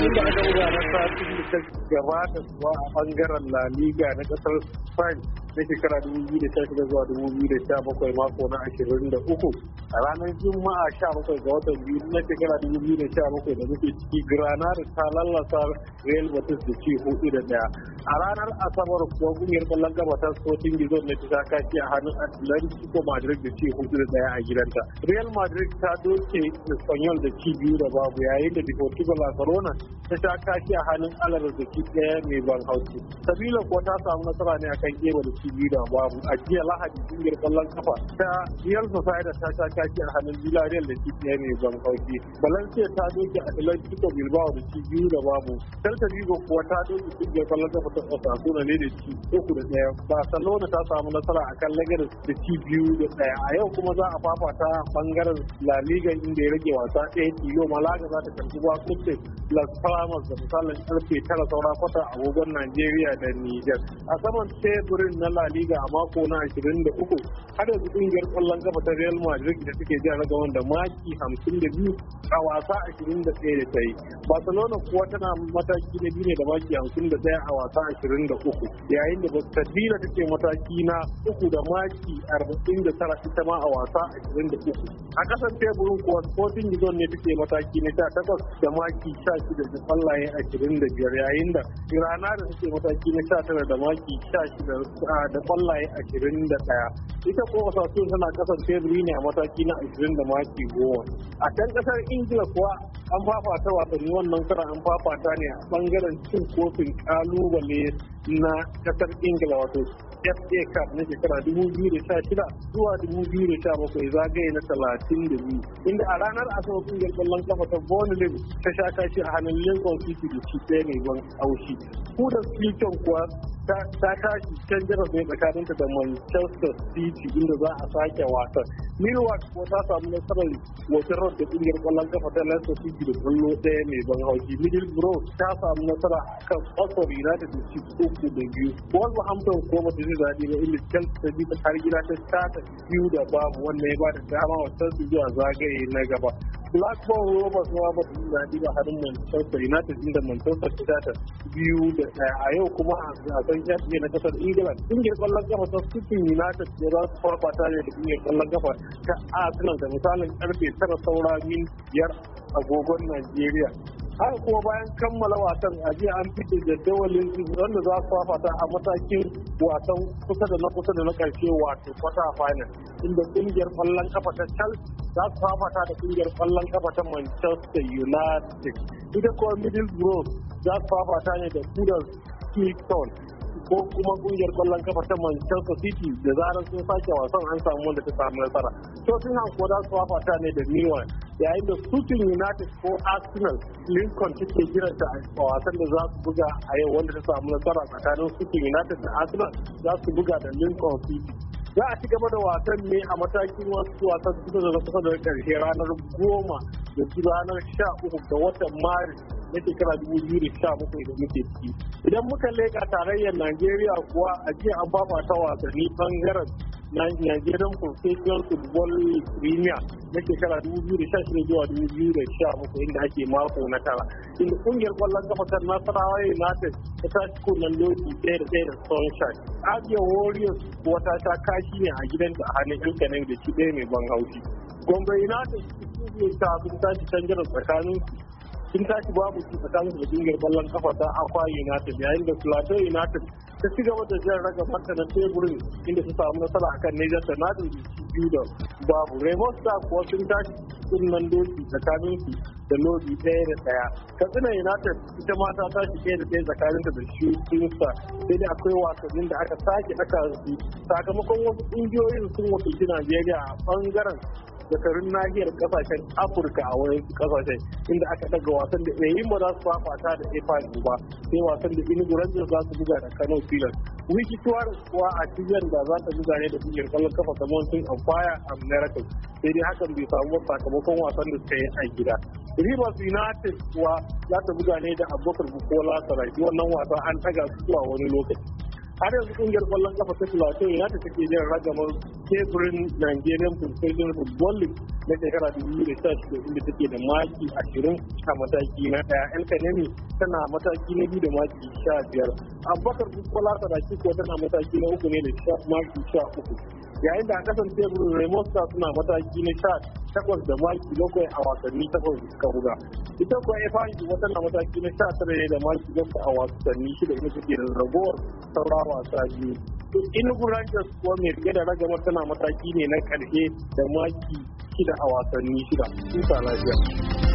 wasannin da aka buga na satin da ta gabata kuwa a bangaren La Liga na kasar Spain na shekara 2016 zuwa 2017 mako na 23 a ranar Juma'a 17 ga watan biyu na shekara 2017 da muke ciki Granada ta lallasa Real Betis da ci 4-1. A ranar Asabar kuwa kungiyar kwallon gaba ta Sporting Gizon ne ta kaci a hannun Atletico Madrid da ci 4-1 a gidanta. Real Madrid ta doke Espanyol da ci 2-0 yayin da Deportivo La Corona ta sha kashi a hannun Alaves da ci 1 mai ban haushi. Sabila kuwa ta samu nasara ne akan Geba da ci 2-0. A jiya Lahadi kungiyar kwallon kafa ta Real Sociedad ta sha kashi a hannun Villarreal da ci 1 mai ban haushi. Valencia ta doke Atletico Bilbao da ci 2-0. Celta Vigo kuwa ta doke kungiyar kwallon kafa ta Osasuna ne da ci 3-1. Barcelona ta samu nasara akan Leganes da ci 2-1. A yau kuma za a fafata bangaren La Liga inda ya rage wasa ɗaya tilo. Malaga za ta karbi wakuce Las Palmas da misalin karfe 9 saura kwata a agogon Najeriya da Niger. A saman teburin na La Liga a mako na 23 har yanzu kungiyar kwallon kafa ta Real Madrid da suke jan ragawan da maki 52 a wasa 21 da ta yi. Barcelona kuwa tana mataki na biyu ne da maki 51 a wasa 23 yayin da Sevilla take mataki na 3 da maki 49 ita ma a wasa 23. A kasan teburin kuwa Sporting Gizon ne take mataki na 18 da maki 16 da kwallaye 25 yayin da Granada take mataki na 19 da maki 16 da kwallaye 21. Ita ko Osasuna tana kasan teburi ne a mataki na 20 da maki 10. A can kasar Ingila kuwa an fafata wasanni wannan karan an fafata ne a bangaren cin kofin kalubale na kasar Ingila wato FA Cup na shekara 2016 zuwa 2017 zagaye na 32 inda a ranar asabar kungiyar kwallon kafa ta Burnley ta sha kashi a hannun Lincoln City da ci ɗaya mai ban haushi. Huddersfield kuwa ta tashi can jaras ne tsakaninta da Manchester City inda za a sake wasan. Millwall ko ta samu nasarar wajen da kungiyar kwallon kafa ta Leicester City da kwallo ɗaya mai ban haushi. Middlesbrough ta samu nasara kan Oxford United da ci 3-2. Wolverhampton ko ba ta ji daɗi ba inda Chelsea ta bi ta har gida ta tata 2-0 wannan ya ba da dama wa Chelsea zuwa zagaye na gaba. Blackburn Rovers ma ba ta ji daɗi ba harin Manchester United inda Manchester ta tata 2-1. A yau kuma a gasan FA na kasar England kungiyar kwallon kafa ta City United ya za su farfata ne da kungiyar kwallon kafa ta Arsenal da misalin karfe 9 saura min 5 agogon Najeriya. Haka kuma bayan kammala wasan a jiya an fice jadawalin wanda za su fafata a matakin wasan kusa da na karshe wato quarter final inda kungiyar kwallon kafa ta Chelsea za su fafata da kungiyar kwallon kafa ta Manchester United. Ita kuma Middlesbrough za su fafata ne da Huddersfield ko kuma kungiyar kwallon kafa ta Manchester City da zarar sun sake wasan an samu wanda ta samu nasara. Tottenham ko za su fafata ne da Milan yayin da Sheffield United ko Arsenal Lincoln take jiranta a wasan da za su buga a yau wanda ta samu nasara tsakanin Sheffield United da Arsenal za su buga da Lincoln City. Za a ci gaba da wasan ne a matakin wasu wasan kusa da karshe ranar 10 da ranar 13 ga watan Maris na shekara 2017 da muke ciki. Idan muka leka tarayyar Najeriya kuwa a jiya an fafata wasanni bangaren Nigerian Professional Football Premier na shekara 2016 zuwa 2017 inda ake mako na tara. Inda kungiyar kwallon kafa ta Nasarawa United ta tashi kunnen doki ɗaya da Sunshine. Abia Warriors kuwa ta sha kashi ne a gidanta a hannun yan kanan da ci ɗaya mai ban haushi. Gombe United sun tashi canjar tsakanin sun tashi babu su tsakanin da kungiyar kwallon kafa ta Akwa United yayin da Plateau United ta ci gaba da jan ragamarta na teburin inda su samu nasara akan Niger Tornadoes da 2-0. Remo Stars kuwa sun tashi kunnen doki tsakanin su da Lodi 1-1. Katsina United ita ma ta tashi 1-1 tsakaninta da Shooting Stars sai dai akwai wasannin da aka sake ɗaka su sakamakon wasu ƙungiyoyin sun wakilci Najeriya a ɓangaren zakarun nahiyar kasashen Afirka a wani kasashen inda aka daga wasan da yayin ba za su fafata da EFA ba sai wasan da Enugu Rangers za su buga da Kano Pillars. Wiki Tuwaris kuwa a cibiyar da za ta buga ne da kungiyar kwallon kafa ta Mountain of Fire America sai dai hakan bai samu sakamakon wasan da suka yi a gida. Rivers United kuwa za ta buga ne da Abubakar Bukola Saraki wannan wasa an daga su zuwa wani lokaci. Har yanzu kungiyar kwallon kafa ta Plateau United take jin ragamar teburin Nigerian Professional Football League na shekara 2016 inda take da maki 20 a mataki na ɗaya. El Kanemi tana mataki na biyu da maki 15. Abubakar Bukola Saraki ko tana mataki na uku ne da maki 13. Yayin da a kasan teburin Raymond Stars suna mataki na 18 da maki 7 a wasanni 8 da suka buga. Ita kuwa Efanji wata na mataki na 19 ne da maki 7 a wasanni 6 inda take da ragowar saura wasa biyu. Enugu Rangers kuwa mai rike da ragamar tana mataki ne na ƙarshe da maki 6 a wasanni 6. Tuta lafiya.